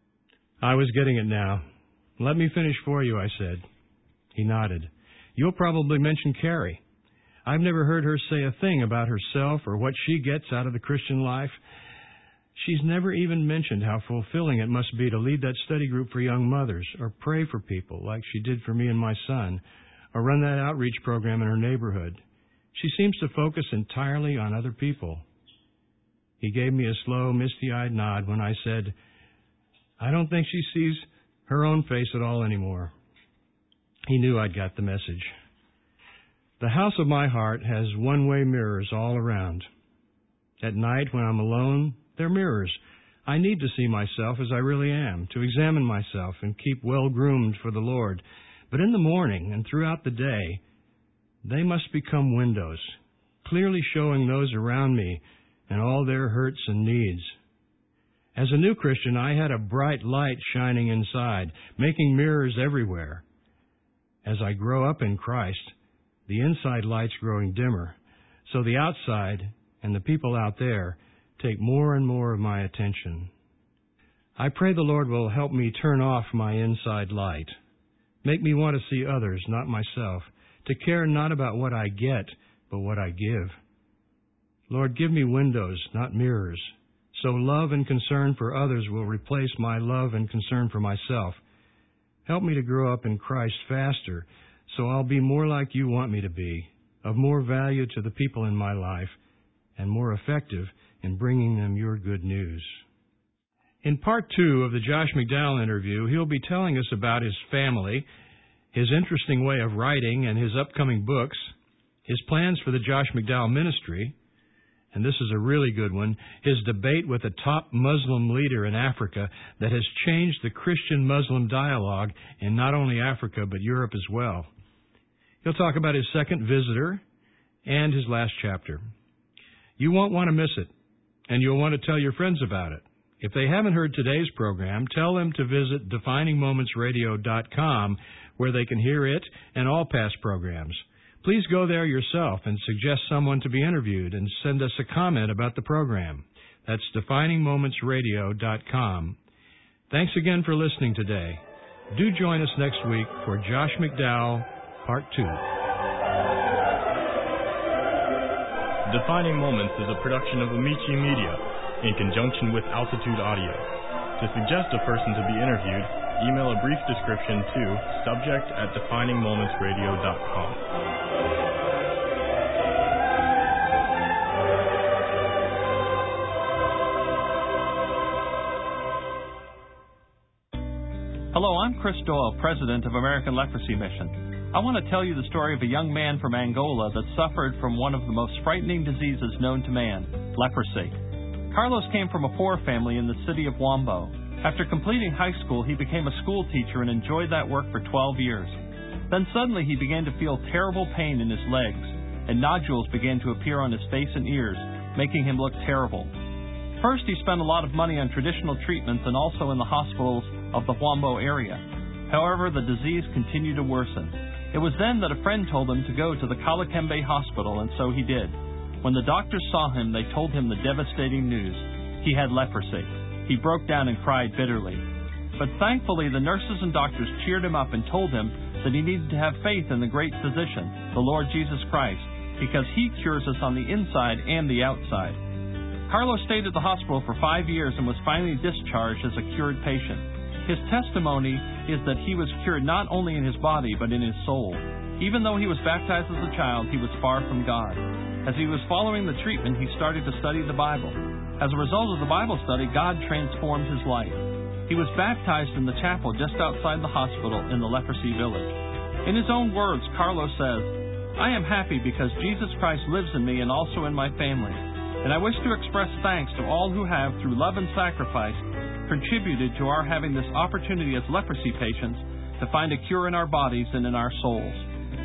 I was getting it now. "Let me finish for you," I said. He nodded. "You'll probably mention Carrie. I've never heard her say a thing about herself or what she gets out of the Christian life. She's never even mentioned how fulfilling it must be to lead that study group for young mothers, or pray for people like she did for me and my son, or run that outreach program in her neighborhood. She seems to focus entirely on other people." He gave me a slow, misty-eyed nod when I said, "I don't think she sees her own face at all anymore." He knew I'd got the message. The house of my heart has one-way mirrors all around. At night, when I'm alone, they're mirrors. I need to see myself as I really am, to examine myself and keep well-groomed for the Lord. But in the morning and throughout the day, they must become windows, clearly showing those around me and all their hurts and needs. As a new Christian, I had a bright light shining inside, making mirrors everywhere. As I grow up in Christ, the inside light's growing dimmer, so the outside and the people out there take more and more of my attention. I pray the Lord will help me turn off my inside light, make me want to see others, not myself, to care not about what I get, but what I give. Lord, give me windows, not mirrors, so love and concern for others will replace my love and concern for myself. Help me to grow up in Christ faster, so I'll be more like you want me to be, of more value to the people in my life, and more effective in bringing them your good news." In Part 2 of the Josh McDowell interview, he'll be telling us about his family, his interesting way of writing and his upcoming books, his plans for the Josh McDowell ministry, and this is a really good one, his debate with a top Muslim leader in Africa that has changed the Christian-Muslim dialogue in not only Africa but Europe as well. He'll talk about his second visitor, and his last chapter. You won't want to miss it, and you'll want to tell your friends about it. If they haven't heard today's program, tell them to visit definingmomentsradio.com, where they can hear it and all past programs. Please go there yourself and suggest someone to be interviewed and send us a comment about the program. That's definingmomentsradio.com. Thanks again for listening today. Do join us next week for Josh McDowell, Part 2. Defining Moments is a production of Amici Media in conjunction with Altitude Audio. To suggest a person to be interviewed, email a brief description to subject@definingmomentsradio.com. Hello, I'm Chris Doyle, President of American Leprosy Mission. I want to tell you the story of a young man from Angola that suffered from one of the most frightening diseases known to man, leprosy. Carlos came from a poor family in the city of Wombo. After completing high school, he became a school teacher and enjoyed that work for 12 years. Then suddenly he began to feel terrible pain in his legs, and nodules began to appear on his face and ears, making him look terrible. First, he spent a lot of money on traditional treatments and also in the hospitals of the Wombo area. However, the disease continued to worsen. It was then that a friend told him to go to the Kalakembe Hospital, and so he did. When the doctors saw him, they told him the devastating news. He had leprosy. He broke down and cried bitterly. But thankfully, the nurses and doctors cheered him up and told him that he needed to have faith in the great physician, the Lord Jesus Christ, because he cures us on the inside and the outside. Carlos stayed at the hospital for 5 years and was finally discharged as a cured patient. His testimony is that he was cured not only in his body, but in his soul. Even though he was baptized as a child, he was far from God. As he was following the treatment, he started to study the Bible. As a result of the Bible study, God transformed his life. He was baptized in the chapel just outside the hospital in the leprosy village. In his own words, Carlos says, "I am happy because Jesus Christ lives in me and also in my family. And I wish to express thanks to all who have, through love and sacrifice, contributed to our having this opportunity as leprosy patients to find a cure in our bodies and in our souls."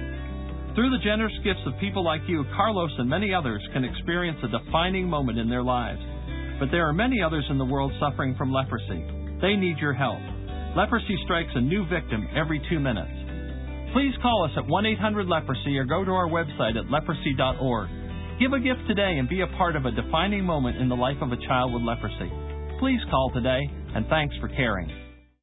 Through the generous gifts of people like you, Carlos and many others can experience a defining moment in their lives. But there are many others in the world suffering from leprosy. They need your help. Leprosy strikes a new victim every 2 minutes. Please call us at 1-800-LEPROSY or go to our website at leprosy.org. Give a gift today and be a part of a defining moment in the life of a child with leprosy. Please call today, and thanks for caring.